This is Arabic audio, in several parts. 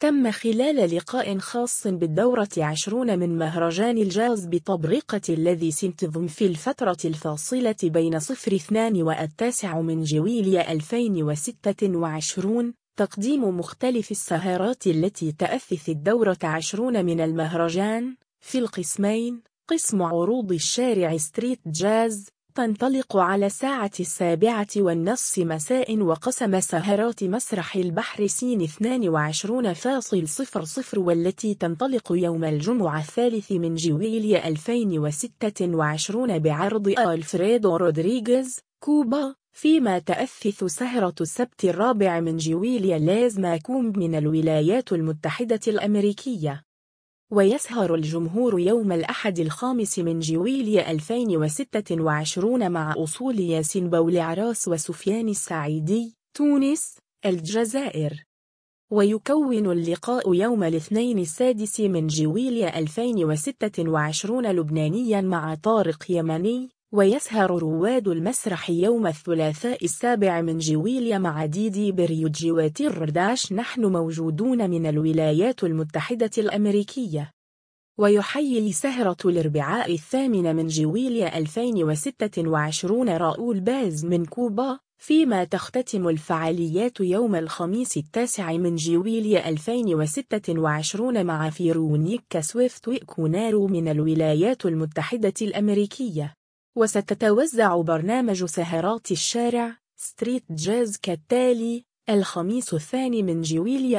تم خلال لقاء خاص بالدورة 20 من مهرجان الجاز بطبرقة الذي سينتظم في الفترة الفاصلة بين 02 و9 من جويلية 2026 تقديم مختلف السهرات التي تأثث الدورة 20 من المهرجان في القسمين. قسم عروض الشارع ستريت جاز تنطلق على الساعة 7:30 مساء، وقسم سهرات مسرح البحر سين 22:00 والتي تنطلق يوم الجمعة 3 من جويلية 2026 بعرض ألفريدو رودريغيز كوبا، فيما تأثث سهرة السبت 4 من جويلية لاز ماكومب من الولايات المتحدة الأمريكية. ويسهر الجمهور يوم الأحد 5 من جويلية 2026 مع أصول ياسين بولعراس وسفيان السعيدي تونس الجزائر. ويكون اللقاء يوم الاثنين 6 من جويلية 2026 لبنانيا مع طارق يمني. ويسهر رواد المسرح يوم الثلاثاء 7 من جويلية مع ديدي بريوجي وترداش نحن موجودون من الولايات المتحدة الأمريكية. ويحيي سهرة الأربعاء 8 من جويلية 2026 راؤول باز من كوبا، فيما تختتم الفعاليات يوم الخميس 9 من جويلية 2026 مع فيرونيكا سويفت وكونارو من الولايات المتحدة الأمريكية. وستتوزع برنامج سهرات الشارع ستريت جاز كالتالي: الخميس 2 من جويلية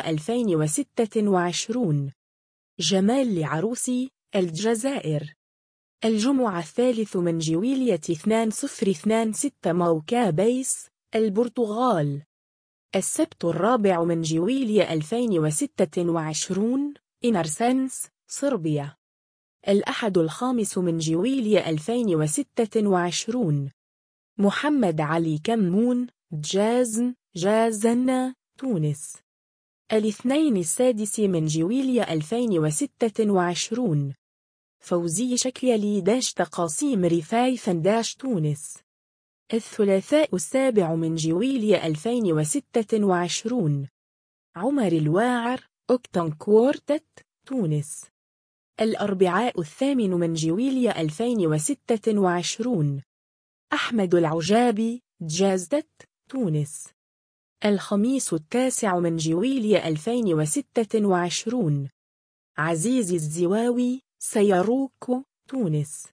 2026 جمال لعروسي الجزائر. الجمعة 3 من جويلية 2026 موكا بيس البرتغال. السبت 4 من جويلية 2026 إنرسنس صربيا. الأحد 5 من جويلية 2026 محمد علي كمون جازن تونس. الاثنين 6 من جويلية 2026 فوزي شكيلي تقاسيم رفاي فنداش تونس. الثلاثاء 7 من جويلية 2026 عمر الواعر أوكتان كوارتت تونس. الأربعاء 8 من جويلية 2026 أحمد العجابي جازدت تونس. الخميس 9 من جويلية 2026 عزيز الزواوي سيروكو تونس.